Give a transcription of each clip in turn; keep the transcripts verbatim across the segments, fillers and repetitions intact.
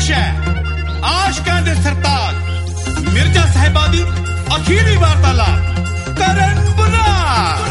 पेश है आशकां दे सरताज मिर्जा साहिबा दी अखीरी वार्तालाप करण बुलार।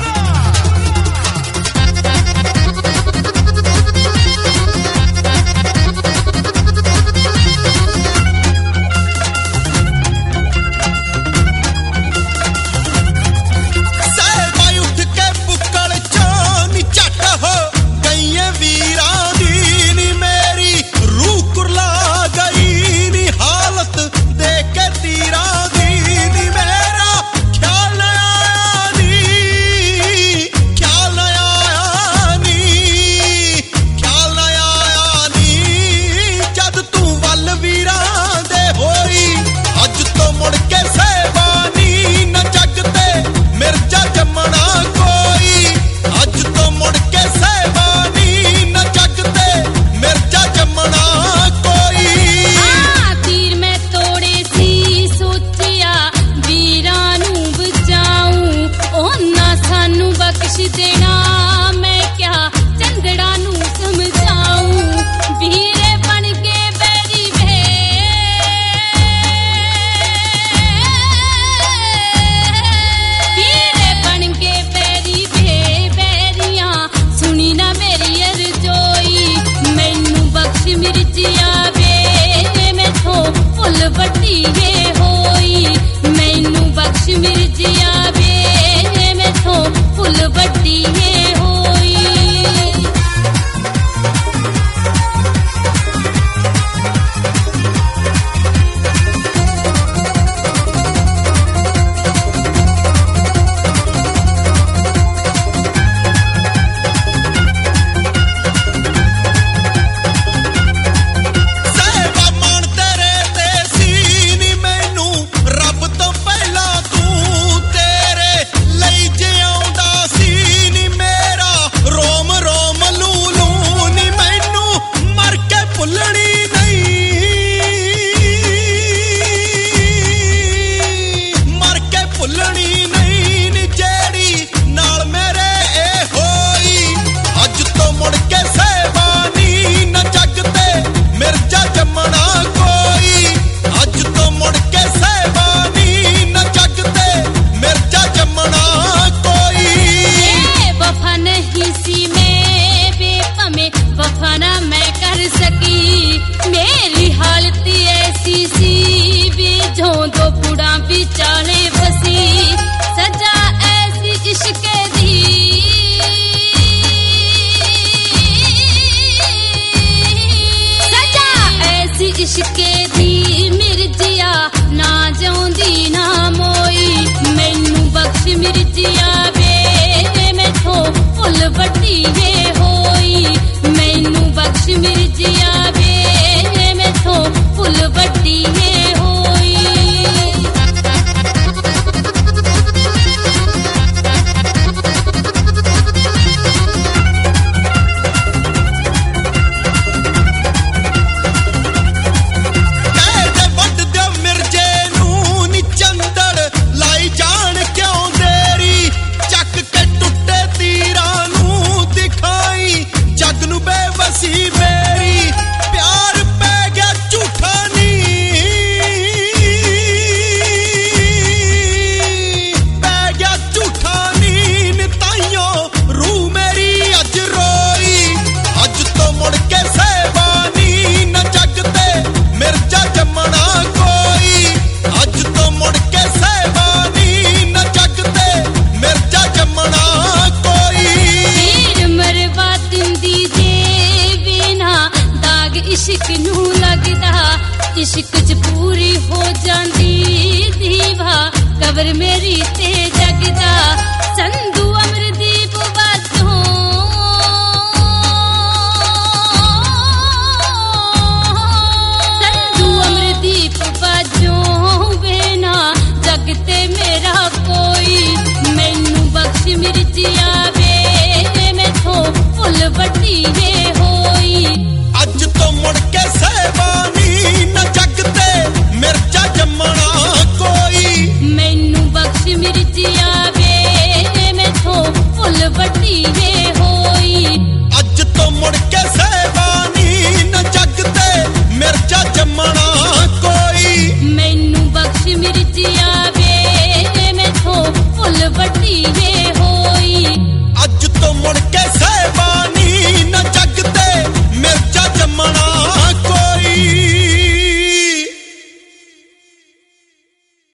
इश्क च पूरी हो जांदी दीवा कबर मेरी ते जगदा संधू अमरदीप बातों संधू अमरदीप बातों बिना जगते मेरा कोई मैनू बख्श मिर्जिया वे मैं तो फुल वड्डी होई अज तो मुड़ के सहबानी न जगते मिर्जा जमना कोई मैनू बख्श मिर्जा ਮਣਾ